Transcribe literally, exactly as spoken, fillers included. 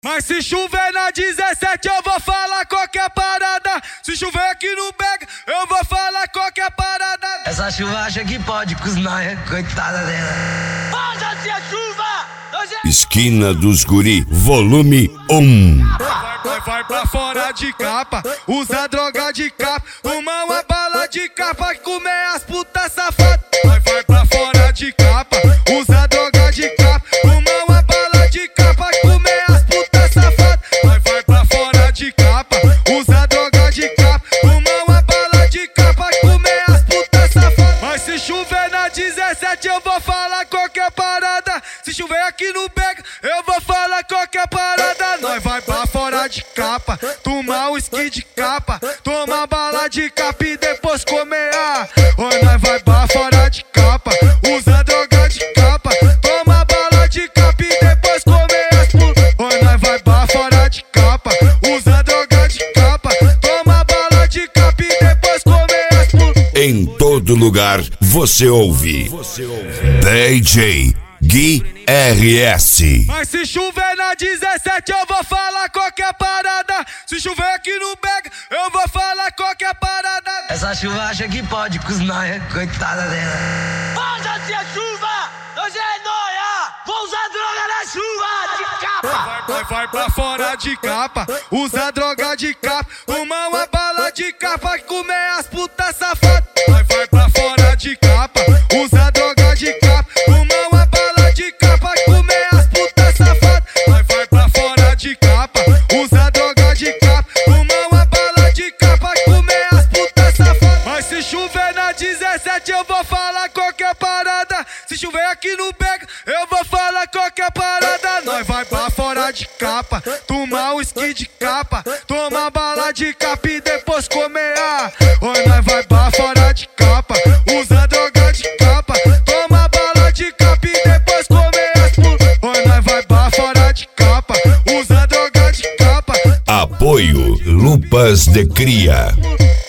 Mas se chover na dezessete eu vou falar qualquer parada. Se chover aqui no Bega eu vou falar qualquer parada. Essa chuva acha que pode com os nóia, coitada dela. Foda-se a chuva! Esquina dos Guri, volume um. Vai, vai, vai pra fora de capa, usa droga de capa, uma uma bala de capa, comer as putas safadas. Vai, vai pra fora de capa, usa droga de capa, uma uma bala de capa, comer as putas safadas. Vai, vai pra fora de capa, usa droga de capa, uma uma bala de capa, comer as putas safadas. Mas se chover na dezessete eu vou falar qualquer parada. Se chover aqui no Bega eu vou falar qualquer parada. Nós vai pra fora de capa, tomar uísque de capa, tomar bala de capa e depois comer. Oi, nós vai pra fora de capa, usa droga de capa, toma bala de capa e depois comer as putas. Oi, nós vai pra fora de capa, usa droga de capa, toma bala de capa e depois comer as putas. Em todo lugar você ouve, você ouve. D J Gui R S. Mas se chover na dezessete eu vou falar qualquer parada. Se chover aqui no Bega eu vou falar qualquer parada. Essa chuva acha que pode com os nóia, coitada dela. Foda-se a chuva! Hoje é nóia! Vou usar droga na chuva de capa! Vai, vai, vai pra fora de capa, usa droga de capa, uma uma bala de capa, comer as putas safadas. Vai, vai pra fora de capa, usa droga de capa, uma uma bala de capa, comer as putas safadas. Vai, vai pra fora de capa, usa droga de capa, uma uma bala de capa, comer as putas safadas. Mas se chover na dezessete eu vou falar qualquer parada. Se chover aqui no Bega eu vou falar qualquer parada. Nós vai pra fora de capa, tomar uísque de capa, tomar bala de capa e depois comer. Oi, nós vai pra fora de capa, usa droga de capa, toma bala de capa e depois comer as putas. Oi, nós vai pra fora de capa, usa droga de capa. Apoio Lupas de Cria.